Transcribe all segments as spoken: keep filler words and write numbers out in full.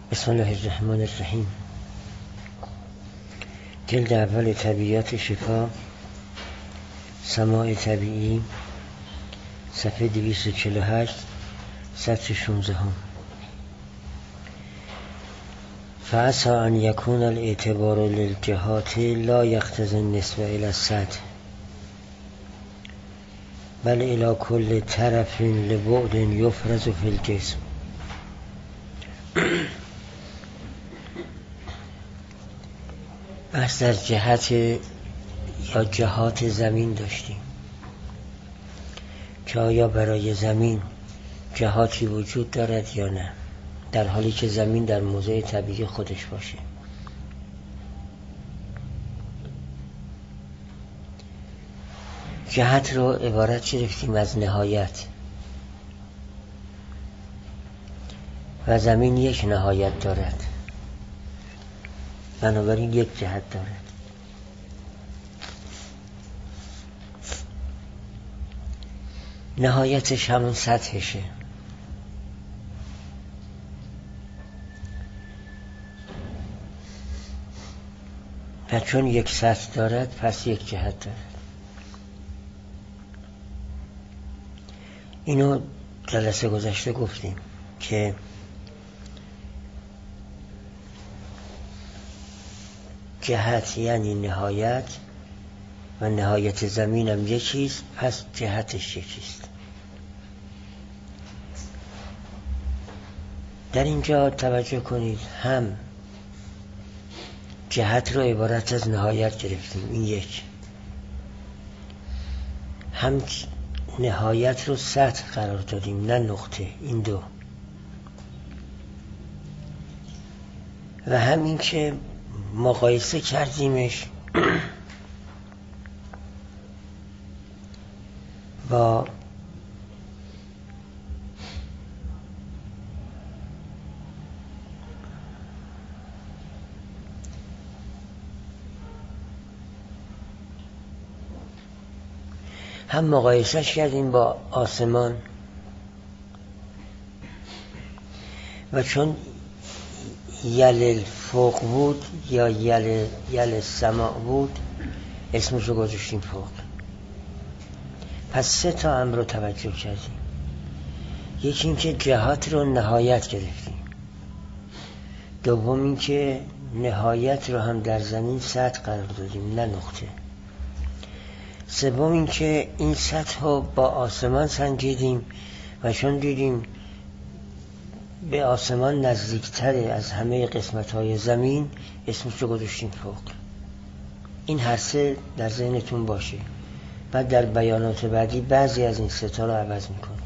بسم الله الرحمن الرحیم. جلد اول طبیعت شفا، سماع طبیعی، صفحه دویست و چهل و هشت، سطر شانزده هم. فعسى ان يكون الاعتبار للجهات لا يقتضي النسبة الى السطح بل الى كل طرف لبعد يفرز في الجسم. بحث در جهت یا جهات زمین داشتیم که آیا برای زمین جهاتی وجود دارد یا نه، در حالی که زمین در موضع طبیعی خودش باشه. جهت رو عبارت گرفتیم از نهایت و زمین یک نهایت دارد، بنابراین یک جهت دارد. نهایتش همون سطحشه. و چون یک سطح دارد پس یک جهت دارد. اینو جلسه گذشته گفتیم که جهت یعنی نهایت و نهایت زمین هم یکیست، پس جهتش یکیست. در اینجا توجه کنید، هم جهت رو عبارت از نهایت گرفتیم، این یک، هم نهایت رو سطح قرار دادیم نه نقطه، این دو، و همین که مقایسه کردیمش با هم مقایسهش کردیم با آسمان و چون یل فوق بود یا یل یل سماع بود اسمش رو گذاشتیم فوق. پس سه تا امر رو توجه کردیم. یکی این که جهات رو نهایت گرفتیم، دوم این که نهایت رو هم در زمین سطح قرار دادیم نه نقطه، سوم این که این سطح رو با آسمان سنجیدیم و چون دیدیم به آسمان نزدیکتره از همه قسمت‌های زمین اسمش رو گذاشتیم فوق. این هر سه در ذهنتون باشه. بعد در بیانات بعدی بعضی از این سه تا رو عوض میکنیم.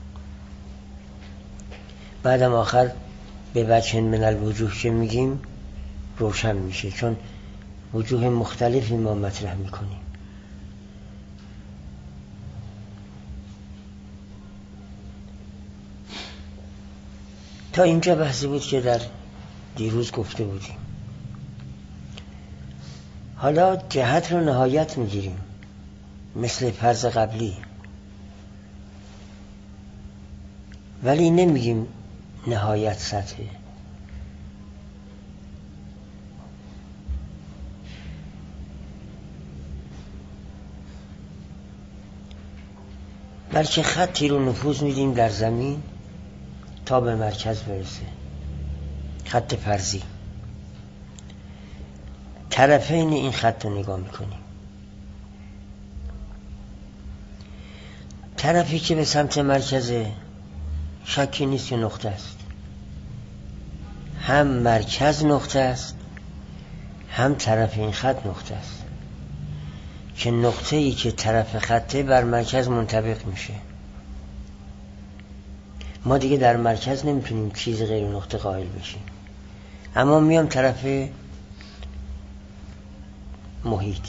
بعدم آخر به وجه من الوجوه که میگیم روشن میشه، چون وجوه مختلفی ما مطرح میکنیم. تا اینجا بحثی بود که در دیروز گفته بودیم. حالا جهت رو نهایت میگیریم مثل فرض قبلی، ولی نمیگیم نهایت سطحه. بلکه خطی رو نفوذ میدیم در زمین تا به مرکز برسه، خط فرضی. طرفین این خط رو نگاه میکنیم. طرفی که به سمت مرکزه شکی نیست که نقطه است. هم مرکز نقطه است، هم طرف این خط نقطه است که نقطه ای که طرف خطه بر مرکز منطبق میشه. ما دیگه در مرکز نمیتونیم چیز غیر نقطه قائل بشیم، اما میام طرف محیط.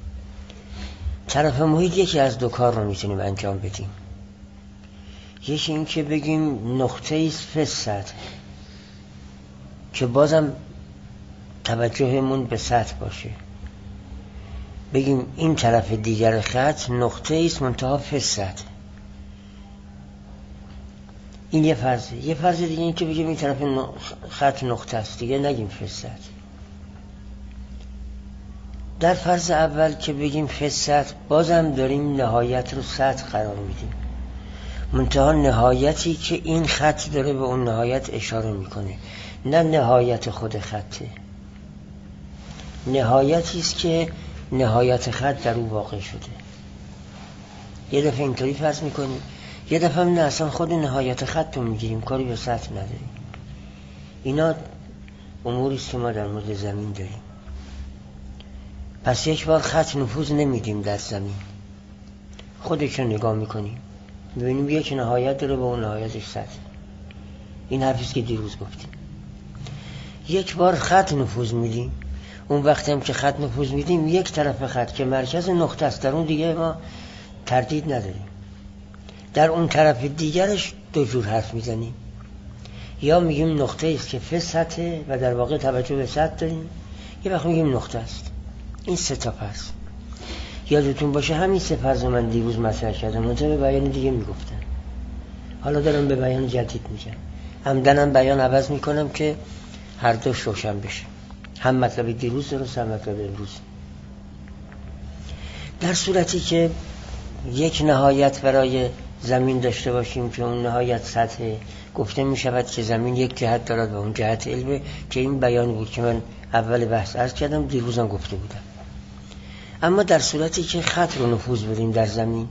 طرف محیط یکی از دو کار رو میتونیم انجام بدیم. یکی این که بگیم نقطه ایست فی سطح، که بازم توجهمون به سطح باشه. بگیم این طرف دیگر خط نقطه ایست منتها فی سطح، این یه فرضه. یه فرض دیگه این که بگیم این طرف خط نقطه است، دیگه نگیم فست. در فرض اول که بگیم فست بازم داریم نهایت رو سطح قرار میدیم، منتها نهایتی که این خط داره به اون نهایت اشاره میکنه، نه نهایت خود خطه، نهایتی است که نهایت خط در اون واقع شده. یه دفعه اینطوری فرض میکنیم، یه دفعه هم نه اصلا خود نهایت خط رو میگیریم، کاری به سطح نداریم. اینا اموریست که ما در مورد زمین داریم. پس یک بار خط نفوذ نمیدیم در زمین، خودش رو نگاه میکنیم ببینیم یک نهایت داره، به اون نهایتش سطح. این حرفیست که دیروز گفتیم. یک بار خط نفوذ میدیم، اون وقتی هم که خط نفوذ میدیم یک طرف خط که مرکز نقطه است، در اون دیگه ما تردید نداریم. در اون طرف دیگرش دو جور حرف میزنیم، یا میگیم نقطه است که فست سطحه و در واقع توجه به سطح داریم، یه وقت میگیم نقطه است. این سه تا فرض یادتون باشه، همین سه فرض من دیروز مطرح کردم، منتها به بیان دیگه میگفتم، حالا دارم به بیان جدید میگم. عمدنم بیان عوض میکنم که هر دو روشن بشه، هم مطلب دیروز درست هم مطلب امروز. در صورتی که یک نهایت برای زمین داشته باشیم که اون نهایت سطح، گفته می شود که زمین یک جهت دارد و اون جهت علمه، که این بیانی بود که من اول بحث عرض کردم، دیروزم گفته بودم. اما در صورتی که خط رو نفوذ بدیم در زمین،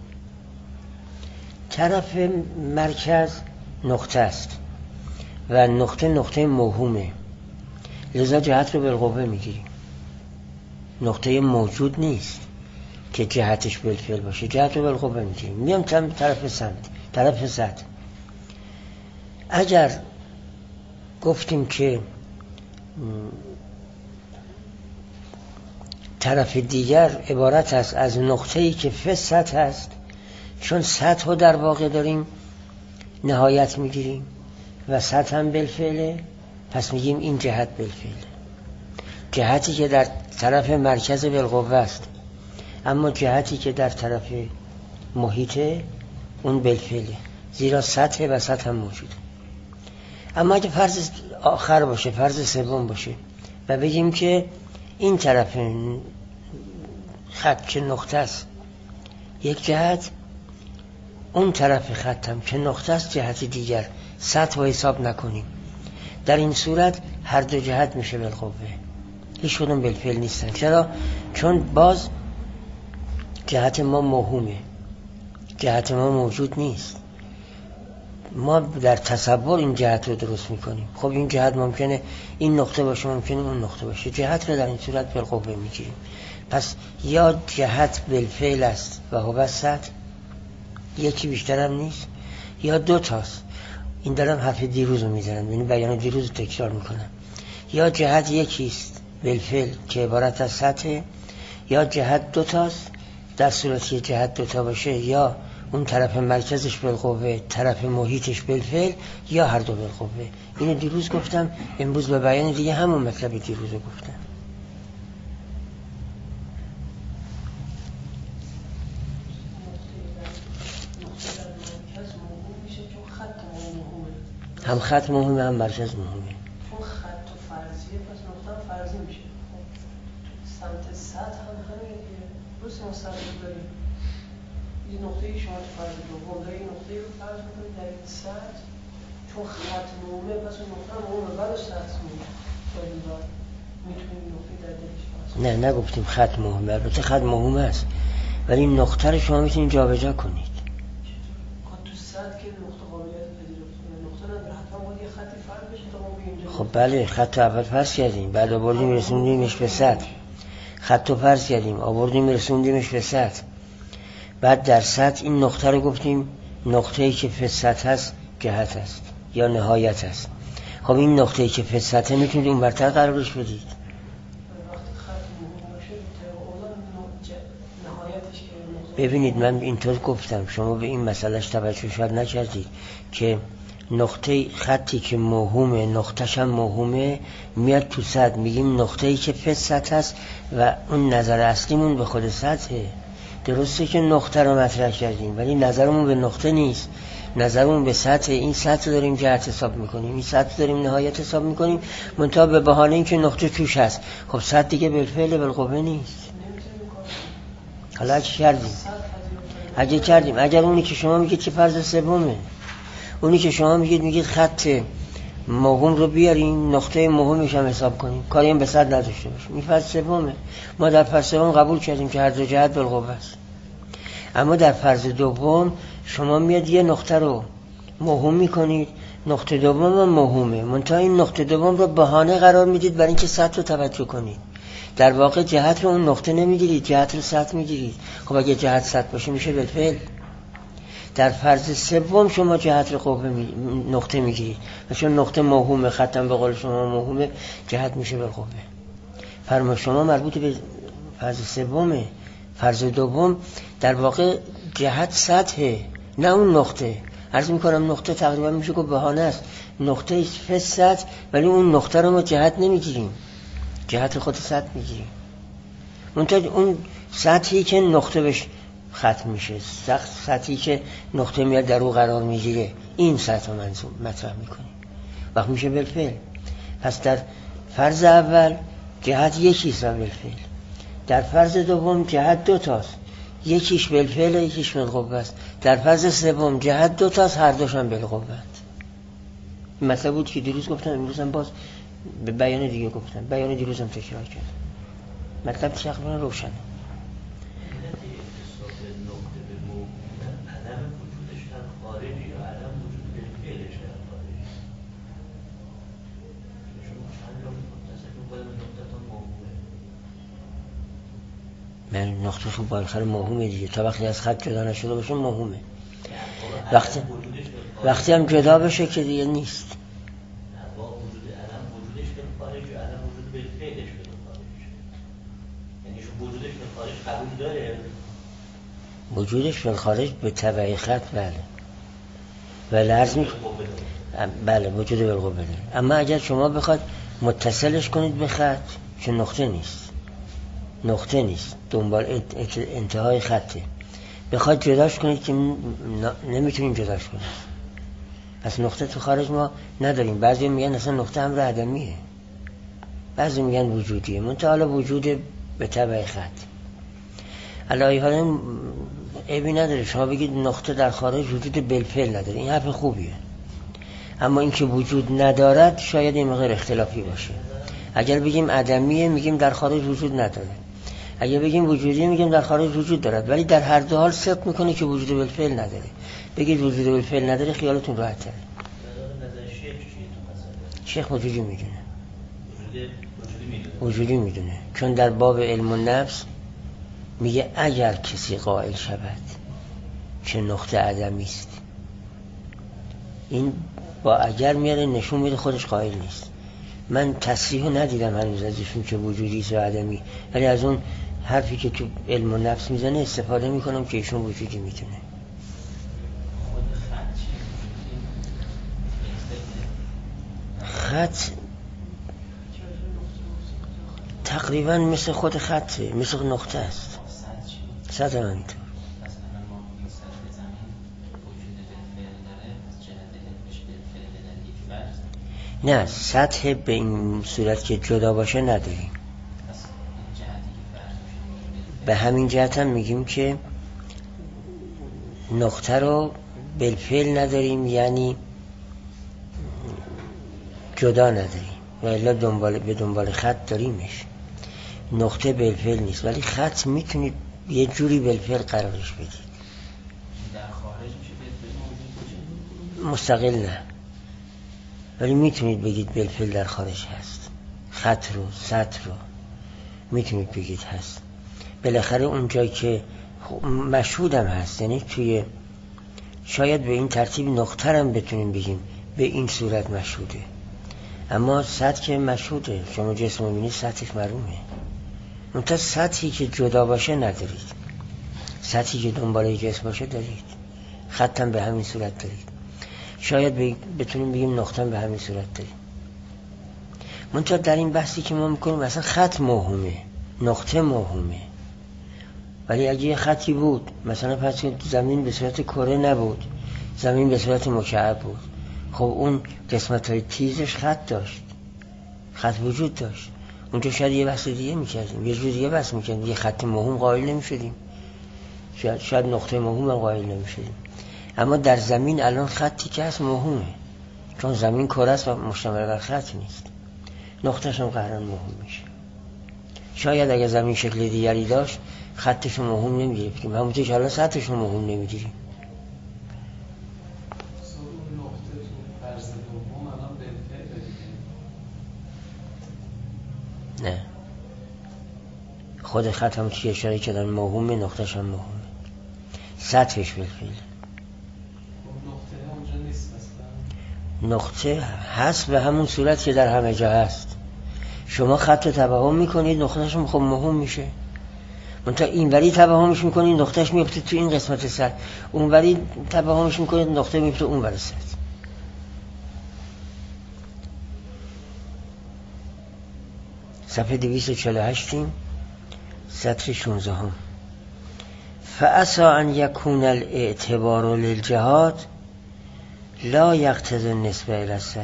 طرف مرکز نقطه است و نقطه نقطه موهومه، لذا جهت رو بالقوه میگیریم. نقطه موجود نیست که جهتش بالفعل باشه، جهت رو بالقوه میگیریم، میام طرف سمت طرف سطح. اگر گفتیم که طرف دیگر عبارت است از نقطه‌ای که فست سطح است، چون سطح رو در واقع داریم نهایت میگیریم و سطح هم بالفعله، پس میگیم این جهت بالفعله، جهتی که در طرف مرکز بالقوه است، اما جهتی که در طرف محیطه اون بالفعله، زیرا سطح و سطح هم موجوده. اما اگه فرض آخر باشه، فرض سوم باشه و بگیم که این طرف خط که نقطه است یک جهت، اون طرف خط هم که نقطه است جهت دیگر، سطح و حساب نکنیم، در این صورت هر دو جهت میشه بالقوه، هیچ کدوم بالفعل نیستن. چرا؟ چون باز جهت ما موهومه، جهت ما موجود نیست، ما در تصور این جهت رو درست میکنیم. خب این جهت ممکنه این نقطه باشه، ممکنه اون نقطه باشه، جهت رو در این صورت بالقوه میگیریم. پس یا جهت بالفعل است و هو سطح، یکی بیشتر هم نیست، یا دو تاست. این دارم حرف دیروز رو میزنم، یعنی بیان دیروز رو تکرار میکنم. یا جهت یکیست بالفعل که عبارت از سطح، یا جهت دو تاست. در صورتی جهت دو تا باشه، یا اون طرف مرکزش بالقوه، طرف محیطش بالفعل، یا هر دو بالقوه. اینو دیروز گفتم، امروز به بیان دیگه همون مطلب دیروز رو گفتم. هم خط مهمه هم مرکز مهمه. چون خط و فرضیه پس نقطه هم فرضی میشه. سمت سطح هم همینه دیگه. درسته ما سطح داریم. این نقطه شما تو فرض دوم داری نقطه رو فرض میکنید در این سطح، چون خط مهمه پس اون نقطه هم مهمه بعدش سطح مهمه. میتونیم نقطه در دلش فرض. نه نگفتیم خط مهمه، البته خط مهمه است، ولی این نقطه رو شما میتونید جابجا کنید. خب بله، خط اول فرض کردیم، بعد آوردیم رسوندیمش به سطح. خط رو فرض کردیم، آوردیم رسوندیمش به سطح. بعد در سطح این نقطه رو گفتیم نقطه‌ای که فست سطح هست جهت است یا نهایت است. خب این نقطه‌ای که فست سطح میتونید اون برتر قرارش بدید. ببینید من اینطور گفتم، شما به این مسئلهش توجه شاید نکردید که نقطه خطی که موهومه، نقطه‌ش هم موهومه، میاد تو سطح، میگیم نقطه‌ای که فست سطح هست و اون نظر اصلیمون به خود سطحه. درسته که نقطه رو مطرح کردیم ولی نظرمون به نقطه نیست، نظرمون به سطح، این سطح داریم جهت حساب میکنیم، این سطح داریم نهایت حساب میکنیم، منتها به بهانه اینکه نقطه توش هست. خب سطح دیگه بالفعل بالقوه نیست. حالا اگه کردیم اگه کردیم اگر اونی که شما میگید که فرض سومه، اونی که شما میگید میگید خط موهوم رو بیاریم نقطه موهومش هم حساب کنیم، کاری هم به صد نداشته باشیم، این فرض سومه. ما در فرض سوم قبول کردیم که هر دو جهت بالقوه است. اما در فرض دوم شما میاد یه نقطه رو موهوم میکنید، نقطه دوم هم موهومه، منتها این نقطه دوم رو بهانه قرار میدید برای اینکه سطح رو توجه کنید. در واقع جهت رو اون نقطه نمیگیرید، جهت رو سطح میگیرید. خب اگه جهت سطح باشه میشه بالفعل. در فرض سوم شما جهت رو قوه می... نقطه میگیرید، چون نقطه موهومه، ختم به قول شما موهومه، جهت میشه بالقوه. فرما شما مربوط به فرض سومه. فرض دوم در واقع جهت سطحه، نه اون نقطه. عرض میکنم نقطه تقریبا میشه که بهانه است، نقطه ایست سطح، ولی اون نقطه رو ما جهت نمیگیریم، جهت خود سطح میگیریم. منتها اون سطحی که نقطه بهش ختم میشه، سطحی که نقطه میاد در او قرار میگیره، این سطح رو منظور مطرح میکنیم، وقت میشه بالفعل. پس در فرض اول جهت یکیست و بالفعل، در فرض دوم جهت دو تاست، یکیش بالفعل یکیش بالقوه است. در فرض سوم جهت دو تاست، هر دوشون بالقوه است. این مطلب بود که دیروز گفتم، امروز هم باز به بیان دیگه گفتم، بیان دیروز هم تکرار کردم. مطلب تقریبا روشنه. من نقطه خب بالاخره موهومه دیگه، تا وقتی از خط جدا نشده باشه موهومه. وقتی وقتی هم جدا بشه که دیگه نیست. وجودش به خارج به تبع خط بله، ولی عرض می بله وجود بالقوه داره. اما اگر شما بخواد متصلش کنید به خط، چون نقطه نیست، نقطه نیست، دنبال انتهای خطه، بخواد جداش کنید که نمیتونیم جداش کنید. پس نقطه تو خارج ما نداریم. بعضی میگن اصلا نقطه امر عدمیه، بعضی میگن وجودیه، منتها حالا وجود به تبع خط. الهی حالا عیبی نداره شما بگید نقطه در خارج وجود بالفعل نداره، این حرف خوبیه. اما اینکه وجود ندارد شاید این مقدار اختلافی باشه. اگر بگیم عدمیه میگیم در خارج وجود نداره، اگر بگیم وجودیه میگیم در خارج وجود دارد، ولی در هر دو حال صدق میکنه که وجود بالفعل نداره. بگید وجود بالفعل نداره خیالتون راحت تره. شیخ وجودی میدونه، وجودی میدونه، چون در باب علم النفس میگه اگر کسی قائل شود که نقطه عدمی است، این با اگر میاره نشون میده خودش قائل نیست. من تصریحو ندیدم هنوز ازشون که وجودی است و عدمی، ولی از اون حرفی که تو علم النفس میزنه استفاده میکنم که ایشون وجودی میتونه. خط تقریبا مثل خود خطه، مثل نقطه است. سطح هم اینطور. نه سطح به این صورت که جدا باشه نداریم. به همین جهت هم میگیم که نقطه رو بالفعل نداریم، یعنی جدا نداریم، و الا دنبال به دنبال خط داریمش. نقطه بالفعل نیست، ولی خط میتونید یه جوری بالفعل قرارش بدید. در خارج میشه مستقل نه، ولی میتونید بگید بالفعل در خارج هست. خط رو سطح رو میتونید بگید هست. بالاخره اون جایی که مشهود هم هست، یعنی توی شاید به این ترتیب نقطه هم بتونیم بگیم به این صورت مشهوده. اما سطح که مشهوده، شما جسم رو بینید سطحش معلومه، منتها سطحی که جدا باشه ندارید، سطحی که دنباله جسم باشه دارید. خط هم به همین صورت دارید، شاید بتونیم بگیم نقطه هم به همین صورت دارید. منتها در این بحثی که ما میکنیم مثلا خط موهومه، نقطه موهومه، ولی اگه یه خطی بود مثلا پس زمین به صورت کره نبود، زمین به صورت مکعب بود. خب اون قسمت های تیزش خط داشت، خط وجود داشت. اونجا شاید یه بحث دیگه میکردیم، یه جور دیگه بحث میکردیم، یه خط موهوم قائل نمیشدیم، شاید, شاید نقطه موهوم هم قائل نمیشدیم. اما در زمین الان خطی که هست موهومه، چون زمین کره است و مشتمل بر خط نیست، نقطهش هم قهران موهوم میشه. شاید اگه زمین شکل دیگری داشت خطش رو موهوم نمیگرفتیم، همونطور که الان سطحش رو موهوم نمیگیریم. نه، خود خط هم که اشاره کردن موهومه، نقطهش هم موهومه، سطحش بالفعل. نقطه هست به همون صورت که در همه جا هست. شما خط رو توهم میکنید، نقطهش هم خب موهوم میشه. منتها این وری توهمش میکنید، نقطهش میفته تو این قسمت سطح، اون وری توهمش میکنید، نقطه میفته اون وری سطح. صفحه دویست و چهل و هشت سطر شانزده هم. فعسا ان یکون الاعتبار للجهات لا یقتضی النسبه الی السطح.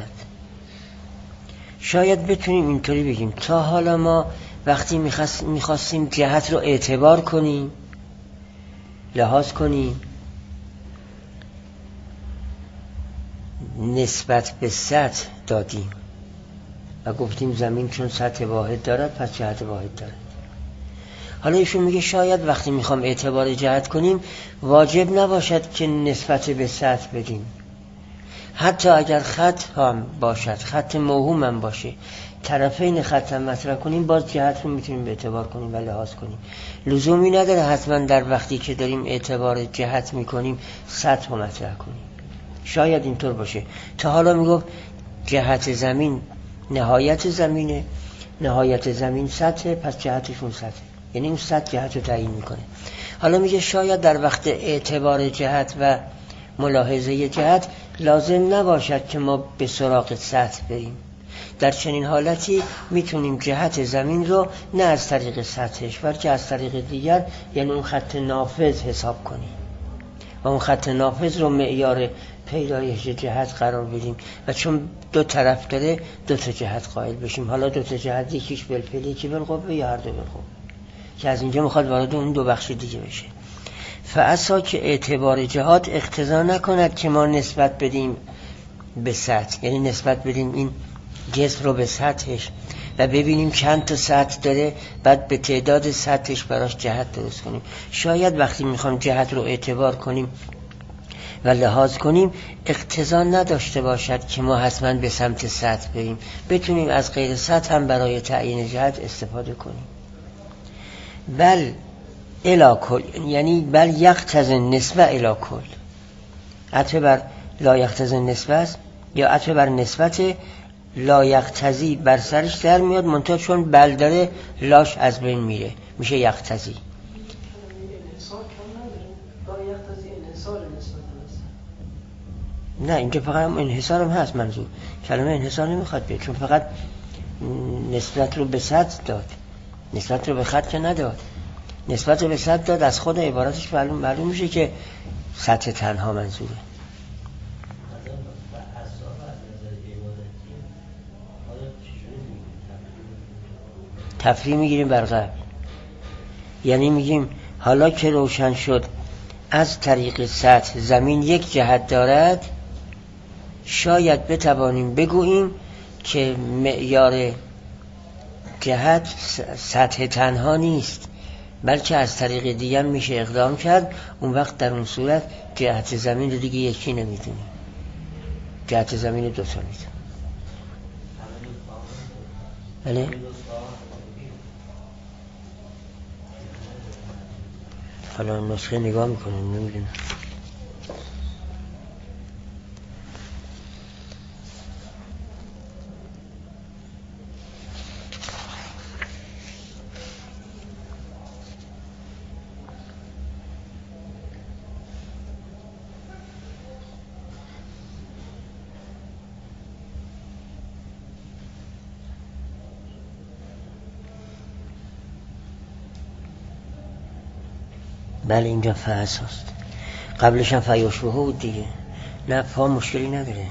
شاید بتونیم اینطوری بگیم تا حالا ما وقتی میخواستیم جهت رو اعتبار کنیم، لحاظ کنیم، نسبت به سطح دادیم و گفتیم زمین چون سطح واحد دارد پس جهت واحد دارد. حالا ایشون میگه شاید وقتی میخوام اعتبار جهت کنیم واجب نباشد که نسبت به سطح بدیم، حتی اگر خط هم باشد، خط موهوم هم باشه، طرفین خط هم مطرح کنیم، باز جهت رو میتونیم به اعتبار کنیم و لحاظ کنیم. لزومی نداره حتما در وقتی که داریم اعتبار جهت میکنیم سطح رو مطرح کنیم. شاید اینطور باشه. تا حالا میگفت جهت زمین نهایت زمینه، نهایت زمین سطح، پس جهتشون سطح، یعنی اون سطح جهت رو تعیین میکنه. حالا میگه شاید در وقت اعتبار جهت و ملاحظه جهت لازم نباشد که ما به سراغ سطح بریم. در چنین حالتی میتونیم جهت زمین رو نه از طریق سطحش بلکه از طریق دیگر، یعنی اون خط نافذ حساب کنیم و اون خط نافذ رو معیار پیدایش جهت قرار بدیم و چون دو طرف داره دو تا جهت قائل بشیم. حالا دو تا جهت، یکیش بالفعل یکی بالقوه یا هر دو بالقوه، که از اینجا میخواد وارد اون دو بخش دیگه بشه. فعسا که اعتبار جهات اقتضا نکند که ما نسبت بدیم به سطح، یعنی نسبت بدیم این جسم رو به سطحش و ببینیم چند تا سطح داره، بعد به تعداد سطحش براش جهت درست کنیم. شاید وقتی میخوام جهت رو اعتبار کنیم و لحاظ کنیم اقتضا نداشته باشد که ما حتما به سمت سطح بریم، بتونیم از غیر سطح هم برای تعیین جهت استفاده کنیم. بل الی کل، یعنی بل یقتضی النسبه الی کل، عطف بر لا یقتضی النسبه است یا عطف بر نسبت لا یقتضی بر سرش در میاد، منتها چون بل داره لاش از بین میره، میشه یقتضی. نه اینجا فقط انحصار هم هست، منظور کلمه انحصار نمیخواد بیاد، چون فقط نسبت رو به سطح داد، نسبت رو به خط که نداد. نسبت رو به سطح داد، از خود عبارتش معلوم معلوم میشه که سطح تنها منظوره. تفریع میگیریم بر قبل، یعنی میگیم حالا که روشن شد از طریق سطح زمین یک جهت دارد، شاید بتوانیم بگوییم که معیار جهت سطح تنها نیست، بلکه از طریق دیگه میشه اقدام کرد. اون وقت در اون صورت جهت زمین رو دیگه یکی نمیدونیم، جهت زمین دو تا میدونیم. بله حالا نسخه نگاه میکنم نمیدونم. بله اینجا فحص هست، قبلش هم فیاشبهه بود دیگه. نه پا مشکلی نداره.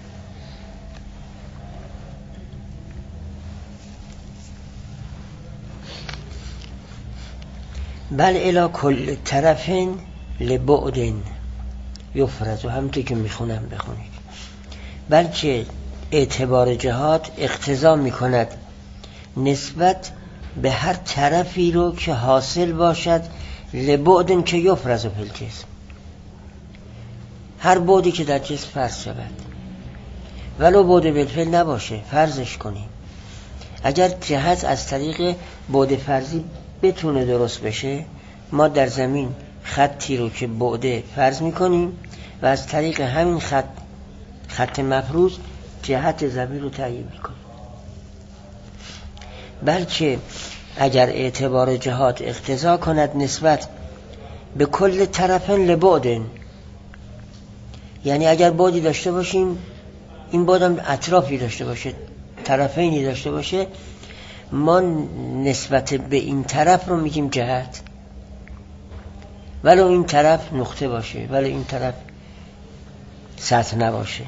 بل الی کل طرفین لبعدن یفرز، و همونطور که میخونم بخونید. بلکه اعتبار جهات اقتضا میکند نسبت به هر طرفی رو که حاصل باشد لبعدن که یفرز فی الجسم، هر بعدی که در جسم فرض شود، ولو بعد بالفعل نباشه فرضش کنیم. اگر جهت از طریق بعد فرضی بتونه درست بشه، ما در زمین خطی رو که بعده فرض میکنیم و از طریق همین خط خط مفروض جهت زمین رو تعیین میکنیم. بلکه اگر اعتبار جهات اقتضا کند نسبت به کل طرفین لبعدن، یعنی اگر بعدی داشته باشیم، این بعد هم اطرافی داشته باشه، طرفینی داشته باشه، ما نسبت به این طرف رو میگیم جهت، ولو این طرف نقطه باشه، ولو این طرف سطح نباشه.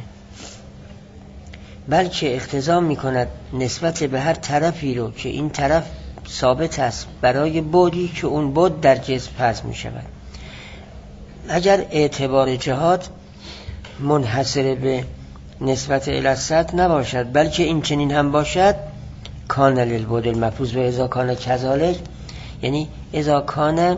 بلکه اقتضا میکند نسبت به هر طرفی رو که این طرف ثابت است برای بعدی که اون بعد در جسم فرض میشود. اگر اعتبار جهات منحصر به نسبت الی السطح نباشد، بلکه این چنین هم باشد، کان للبعد المفروض و اذا کان کذالک، یعنی اذا کان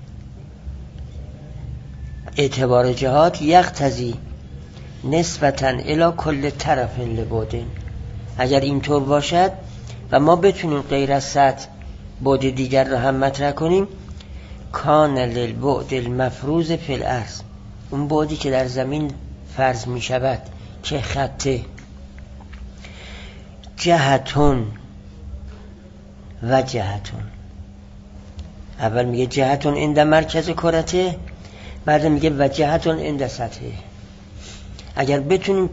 اعتبار جهات یقتضی نسبتاً الی کل طرف لبعدن، اگر اینطور باشد و ما بتونیم غیر از سطح بعد دیگر را هم مطرح کنیم، کان للبعد المفروض فی الارض، اون بعدی که در زمین فرض می شود که خطه، جهتون و جهتون. اول میگه جهتون عند مرکز کرته، بعد میگه و جهتون عند سطحه. اگر بتونیم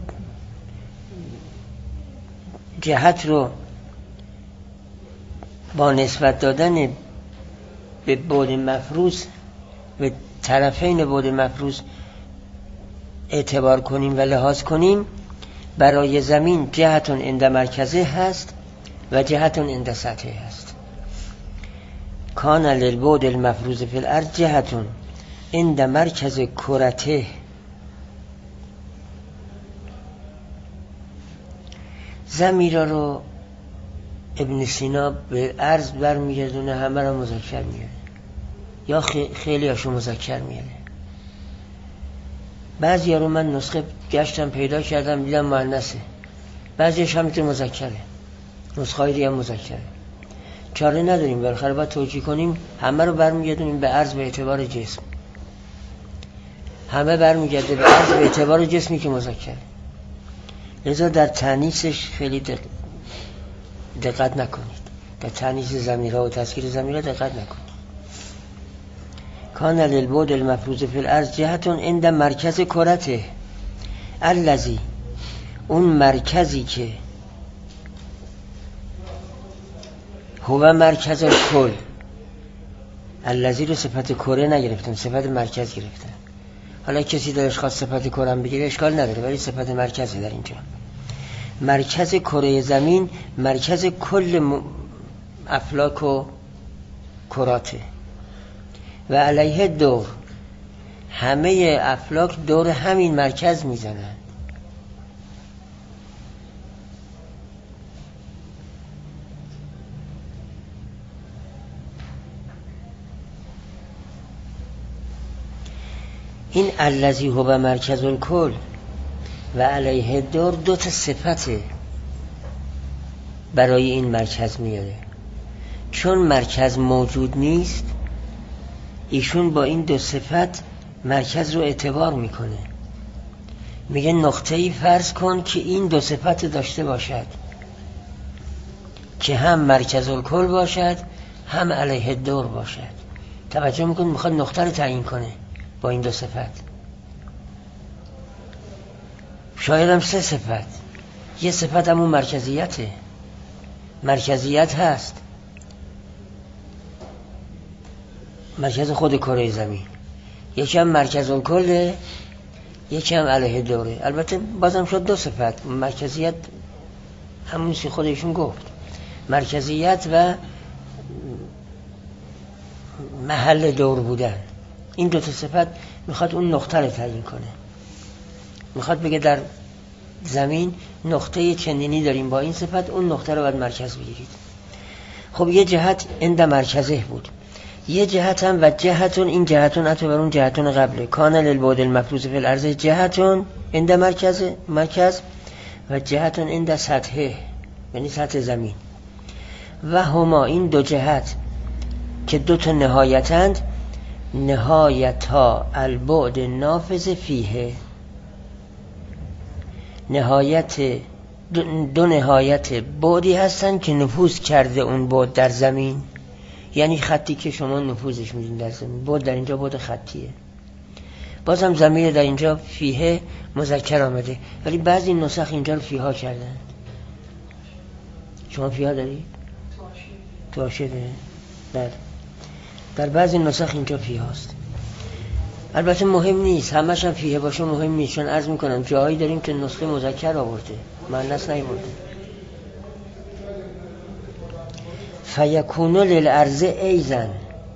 جهت رو با نسبت دادن به بعد مفروض به طرفین بعد مفروض اعتبار کنیم و لحاظ کنیم، برای زمین جهتون عند مرکزه هست و جهتون عند سطحه هست. کان للبعد المفروض فی الارض جهتون عند مرکز کرته. ضمیر رو ابن سینا به عرض برمیگردونه، همه رو مذکر میاره یا خیلی هاشو مذکر میاره. بعضی ها رو من نسخه گشتم پیدا کردم دیدم مؤنثه، بعضیش هم میتونه مذکره، نسخه های دیگه هم مذکره. چاره نداریم، بالاخره باید توجیه کنیم. همه رو برمیگردونیم به عرض به اعتبار جسم، همه برمیگرده به عرض به اعتبار جسمی که مذکره. لذا در تانیثش خیلی دقت نکنید، در تانیث ضمیرها و تذکیر ضمیرها دقت نکنید. کان للبعد المفروض فی الارض جهتون عند مرکز کرته الذی، اون مرکزی که هو مرکز کل. الذی رو صفت کره نگرفتن، صفت مرکز گرفتن. حالا کسی دلش خواست صفت کره هم بگیره اشکال نداره، ولی صفت مرکزی در اینجا. مرکز کره زمین مرکز کل افلاک و کراته و علیه دور، همه افلاک دور همین مرکز میزنند. این الذی هو مرکز الکل و علیه دور دو تا صفته برای این مرکز میاره. چون مرکز موجود نیست، ایشون با این دو صفت مرکز رو اعتبار میکنه. میگه نقطه‌ای فرض کن که این دو صفت داشته باشد، که هم مرکز الکل باشد هم علیه دور باشد. توجه میکن میخواد نقطه رو تعیین کنه با این دو صفت. شاید هم سه صفت، یه صفت همون مرکزیته، مرکزیت هست، مرکز خود کره زمین. یکی هم مرکز الکله یکی هم علیه دوره. البته بازم شد دو صفت، مرکزیت همون چیزی خودشون گفت، مرکزیت و محل دور بودن. این دو تا صفت میخواد اون نقطه رو تعیین کنه، میخواد بگه در زمین نقطه چندینی داریم با این صفت، اون نقطه رو باید مرکز بگیرید. خب یه جهت عند مرکزه بود، یه جهت هم و جهتون، این جهتون عطا بر اون جهتون قبله، کان للبعد المفروض فی الارض جهتون عند مرکزه مرکز و جهتون عند سطحه، یعنی سطح زمین. و هما، این دو جهت که دو تا نهایتند، نهایتا البعد نافذ فیه، نهایت دو, دو نهایت بعدی هستن که نفوذ کرده اون بعد در زمین، یعنی خطی که شما نفوذش میدین در زمین. بعد در اینجا بعد خطیه. بازم ضمیر در اینجا فیه مذکر آمده، ولی بعضی نسخ اینجا رو فیها کردن. شما فیها دارید؟ تو حاشیه داره؟ بله، در بعضی نسخ اینجا فیه هست. البته مهم نیست، همش هم فیه باشه مهم نیست، چون عرض میکنم جاهایی داریم که نسخه مذکر آورده، مؤنث نیاورده. فیکون للارض ایزن،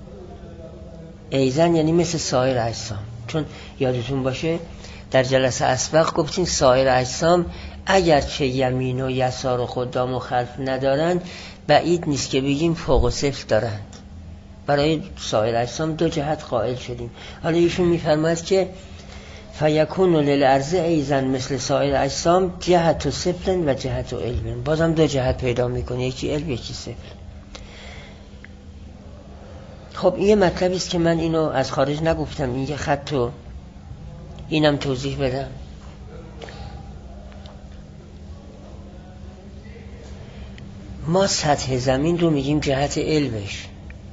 ایزن یعنی مثل سایر اجسام. چون یادتون باشه در جلسه اسبق گفتیم سایر اجسام اگرچه یمین و یسار و قدام و خلف ندارن، بعید نیست که بگیم فوق و سفل دارند. برای سایر اجسام دو جهت قائل شدیم. حالا ایشون میفرماید که فیکون للارض ایزن مثل سایر اجسام جهت و سفل و جهت و علم. بازم دو جهت پیدا میکنه، یکی علم یکی سفل. خب این مطلبی است که من اینو از خارج نگفتم، این یه خط و اینم توضیح بدم. ما سطح زمین رو میگیم جهت علمش،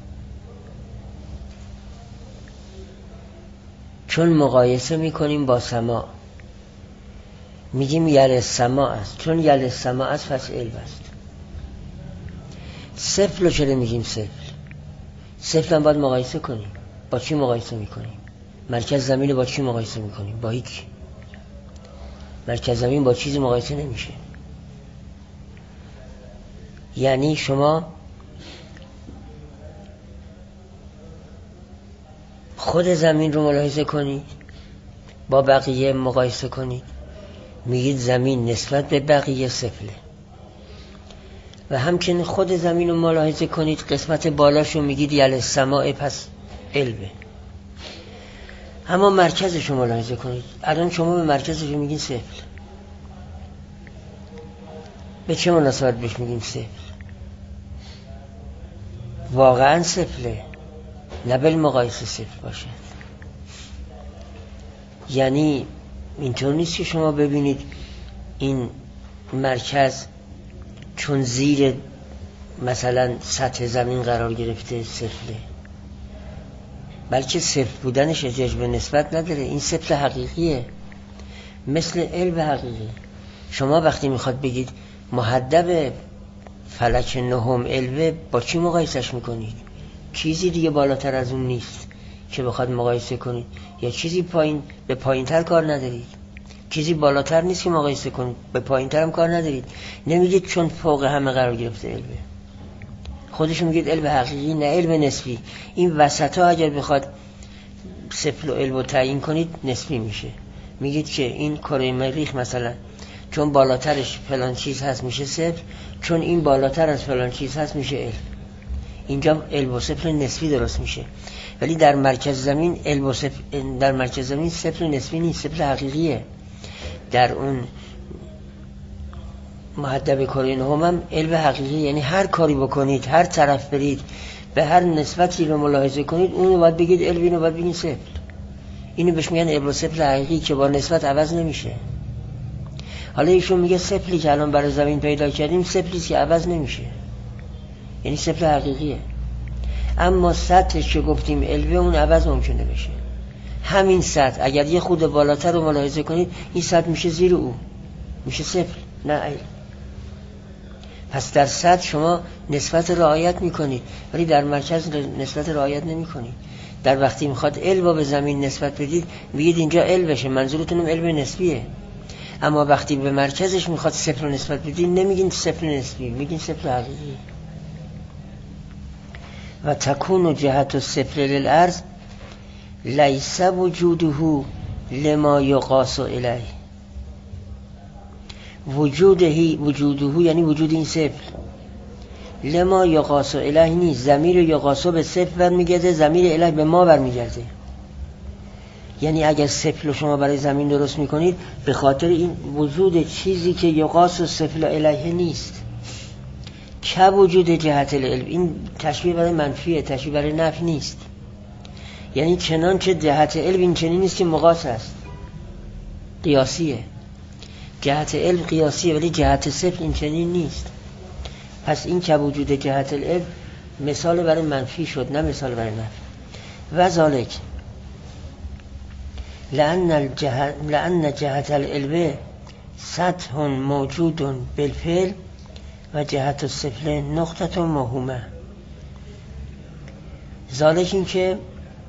چون مقایسه میکنیم با سما میگیم یل سما است، چون یل سما است پس علم است. سفل رو چرا میگیم سفل؟ سفل هم باید مقایسه کنیم. با چی مقایسه میکنیم؟ مرکز زمین با چی مقایسه میکنیم؟ با هیچ. مرکز زمین با چیزی مقایسه نمیشه. یعنی شما خود زمین رو ملاحظه کنید، با بقیه مقایسه کنید، میگید زمین نسبت به بقیه سفله. و همچنین خود زمین رو ملاحظه کنید، قسمت بالاشو میگید یل سماع پس علبه. اما مرکزش رو ملاحظه کنید، الان شما به مرکزش رو میگین سفل. به چه مناسبت بهش میگیم سفل؟ واقعا سفله، نه بالمقایسه سفل باشه. یعنی اینطور نیست که شما ببینید این مرکز چون زیر مثلا سطح زمین قرار گرفته سفله، بلکه سفل بودنش احتیاج به نسبت نداره. این سفل حقیقیه، مثل علم حقیقی. شما وقتی میخواد بگید محدب فلک نهم علوه، با چی مقایسش میکنید؟ چیزی دیگه بالاتر از اون نیست که بخواد مقایسه کنید، یا چیزی پایین به پایین تر کار ندارید. چیزی بالاتر نیست که مقایسه کنید، به پایین تر هم کار ندارید. نمیگید چون فوق همه قرار گرفته علوه، خودشون میگید علم حقیقی، نه علم نسبی. این وسط ها اگر بخواد سفل و علم تعیین کنید نسبی میشه. میگید که این کره مریخ مثلا چون بالاترش فلان چیز هست میشه سفل، چون این بالاتر از فلان چیز هست میشه علم. اینجا علم و سفل نسبی درست میشه. ولی در مرکز زمین علم و سفل، در مرکز زمین سفل نسبی نیست، سفل حقیقیه. در اون محدب کره نهم هم علم حقیقی، یعنی هر کاری بکنید، هر طرف برید، به هر نسبتی رو ملاحظه کنید، اونو باید بگید علم، اینو باید بگید سفل. اینو بهش میگن علم و سفل حقیقی که با نسبت عوض نمیشه. حالا ایشون میگه سفلی که الان برای زمین پیدا کردیم سفلیست که عوض نمیشه، یعنی سفل حقیقیه. اما سطحش که گفتیم علوه، اون عوض ممکنه بشه. همین سطح اگر یه خود بالاتر رو ملاحظه کنید، این سطح میشه زیر او، میشه سفل، نه علم. پس در سطح شما نسبت رعایت میکنید، ولی در مرکز نسبت رعایت نمیکنید. در وقتی میخواد علم به زمین نسبت بدید بگید اینجا علم بشه، منظورتونم علم نسبیه. اما وقتی به مرکزش میخواد صفر رو نسبت بدید نمیگین صفر نسبی، میگین صفر حقیقی. و تکون جهت و صفر للارض لیس وجوده لما یقاس الیه. وجوده وجوده یعنی وجود این صفر، لما یقاس الیه نیست. ضمیر یقاس به صفر برمیگرده، ضمیر الیه به ما برمیگرده. یعنی اگر صفر رو شما برای زمین درست میکنید به خاطر این وجود چیزی که یقاس و صفر الیه نیست. که وجود جهت العلم، این تشبیه برای منفیه، تشبیه برای نفی نیست. یعنی چنانچه جهت علم این چنین نیست که مقاس است، قیاسیه. جهت علم قیاسیه ولی جهت صفر این چنین نیست. پس این که وجود جهت العلم مثال برای منفی شد، نه مثال برای نفی. و ذالک لأن الجهت لأن جهت العلم سطح موجود بالفعل و جهت الصفر نقطه موهومه. ذالک این که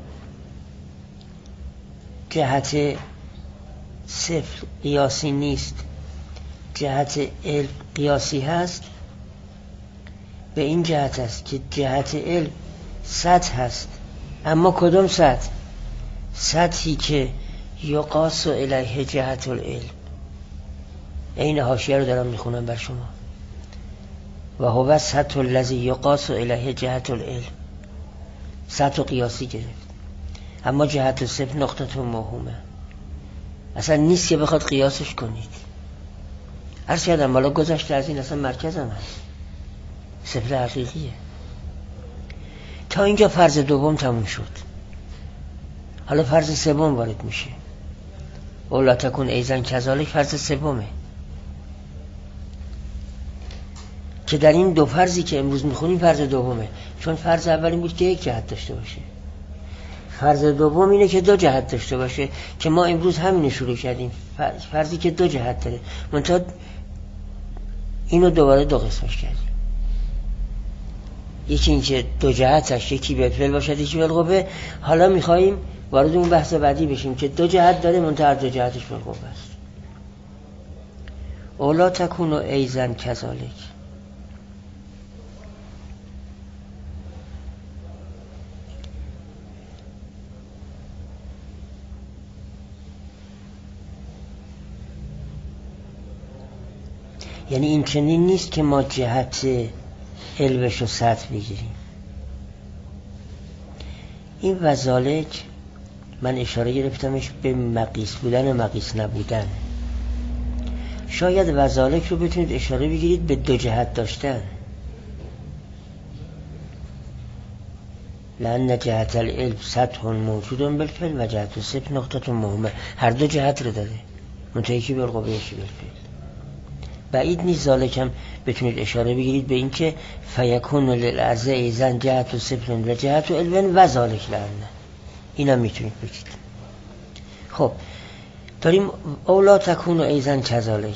جهت صفر قیاسی نیست، جهت علم قیاسی هست. به این جهت است که جهت علم سطح هست. اما کدوم سطح؟ سطحی که یقاس الیه جهت العلم. این حاشیه رو دارم میخونم بر شما. و هو سطح الذی یقاس الیه جهت العلم. سطح قیاسی گرفت، اما جهت صفر نقطه موهومه، اصلا نیست که بخواد قیاسش کنید. عرض کردم بالا گذشته از این اصلا مرکز هم هست، صفر حقیقیه. تا اینجا فرض دوم تموم شد. حالا فرض سوم وارد میشه. اولا تکون ایزن کذالک فرض سومه که در این دو فرضی که امروز میخونیم فرض دومه. چون فرض اول این بود که یک جهت داشته باشه، فرض دوم اینه که دو جهت داشته باشه که ما امروز همین شروع کردیم. فرضی که دو جهت داره، منتها اینو دوباره دو قسمش کردیم. یکی این که دو جهتش یکی بالفعل باشد یکی بالقوه. حالا میخواییم وارد اون بحث بعدی بشیم که دو جهت داره منتها دو جهتش بالقوه است. اولا تکون ایزن کذالک. یعنی این چنین نیست که ما جهت علوش و سطح بگیریم. این وذالک من اشاره گرفتمش به مقیس بودن و مقیس نبودن. شاید وذالک رو بتونید اشاره بگیرید به دو جهت داشتن. لأن جهت العلم سطح موجود بالفعل و جهت صفر نقطه موهومه. هر دو جهت رو داره، منتها یکی بالقوه یکی بالفعل. بعید نیست ذالکم بتونید اشاره بگیرید به این که فیکون للارض ایزن جهت و صفر و جهت و علم و ذالک لعنه. این هم میتونید بگید. خب داریم اولا تکون ایزن کذالک،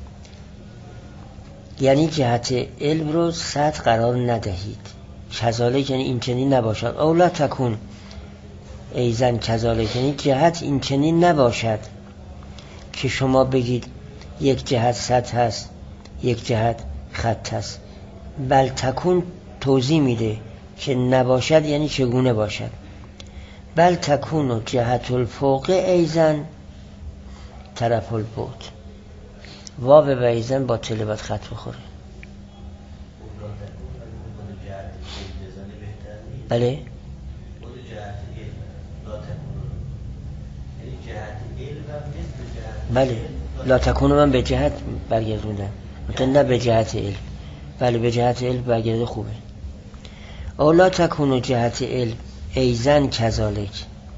یعنی جهت علم رو سطح قرار ندهید. کذالک یعنی این چنین نباشد. اولا تکون ایزن کذالک یعنی جهت این چنین نباشد که شما بگید یک جهت سطح هست یک جهت خط هست. بل تکون توضیح میده که نباشد یعنی چگونه باشد. بل تکون جهت الفوق ایزن طرف البعد. واو و ایزن با تلبت خط بخوره. بله بله لا تکونو من به جهت برگردوندم، مثلا نه به جهت علم. بله به جهت علم برگرده خوبه. اولا تکونو جهت علم ایزن کذالک.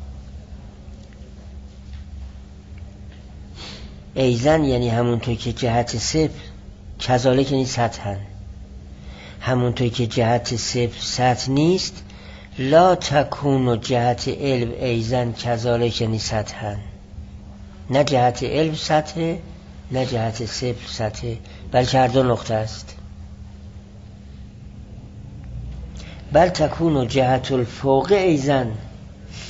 ایزن یعنی همونطور که جهت صفر، کذالک یعنی سطحن، همونطور که جهت صفر سطح نیست. لا تکونو جهت علم ایزن کذالک یعنی سطحن. نه جهت علم سطح نه جهت صفر سطح، بلکه هر دو نقطه است. بل تکون جهت الفوق ایزن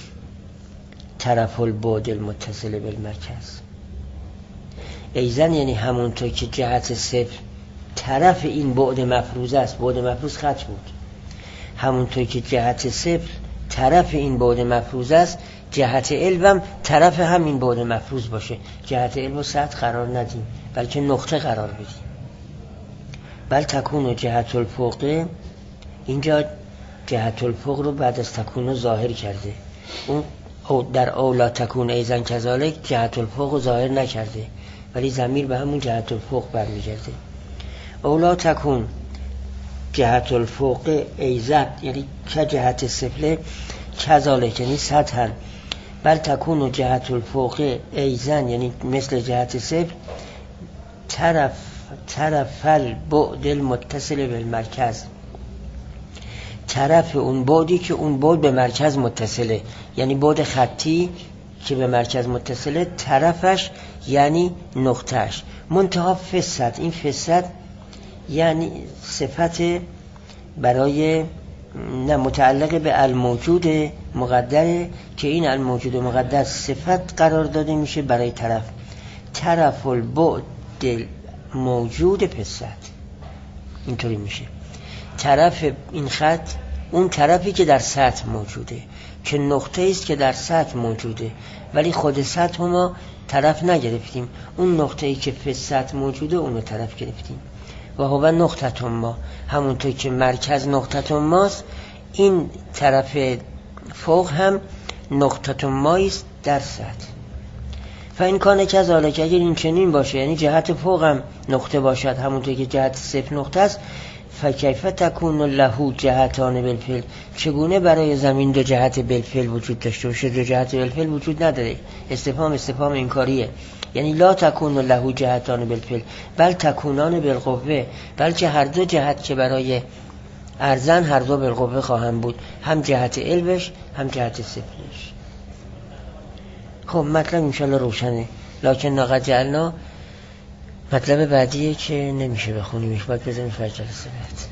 طرف البعد المتصل بالمرکز. ایزن یعنی همونطور که جهت صفر طرف این بعد مفروض است، بعد مفروض خط بود، همونطور که جهت صفر طرف این بعد مفروض است، جهت علم طرف همین بعد مفروض باشه. جهت علم و سطح قرار ندیم بلکه نقطه قرار بدیم. بل تکون و جهت الفوق، اینجا جهت الفوق رو بعد از تکون ظاهر کرده، اون در اولا تکون ایزن کذالک جهت الفوق رو ظاهر نکرده، ولی ضمیر به همون جهت الفوق برمیگرده. اولا تکون جهت الفوق ایزن یعنی که جهت سفله کذالک یعنی سطحا، بل تکون و جهت الفوق ایزن یعنی مثل جهت صفر طرف طرف البعد المتصل بالمرکز، طرف اون بعدی که اون بعد به مرکز متصله، یعنی بعد خطی که به مرکز متصله، طرفش یعنی نقطهش. منتها فسد، این فسد یعنی صفت برای نه متعلق به الموجود مقدره که این الموجود مقدر صفت قرار داده میشه برای طرف. طرف البعد موجود فسد اینطوری میشه. طرف این خط اون طرفی که در سطح موجوده، که نقطه است که در سطح موجوده، ولی خود سطح ما طرف نگرفتیم، اون نقطه‌ای که فی سطح موجوده اونو طرف گرفتیم. و هو نقطه ما، همونطور که مرکز نقطه ماست، این طرف فوق هم نقطه مایست در سطح. فاین کان کذالک، اگر این چنین باشه یعنی جهت فوق هم نقطه باشد همونطور که جهت صفر نقطه است، فکیف تکون له جهتان بالفعل، چگونه برای زمین دو جهت بالفعل وجود داشته باشه؟ دو جهت بالفعل وجود نداره. استفهام استفهام انکاریه، یعنی لا تکون له جهتان بالفعل بل تکونان بالقوه، بلکه هر دو جهت که برای ارزن هر دو بالقوه خواهم بود، هم جهت علمش هم جهت صفرش. خب مطلب انشالله روشنه، لکن ناقد جعلنا مطلب بعدیه که نمیشه بخونیمش، باید بزنیم فرجل سبت.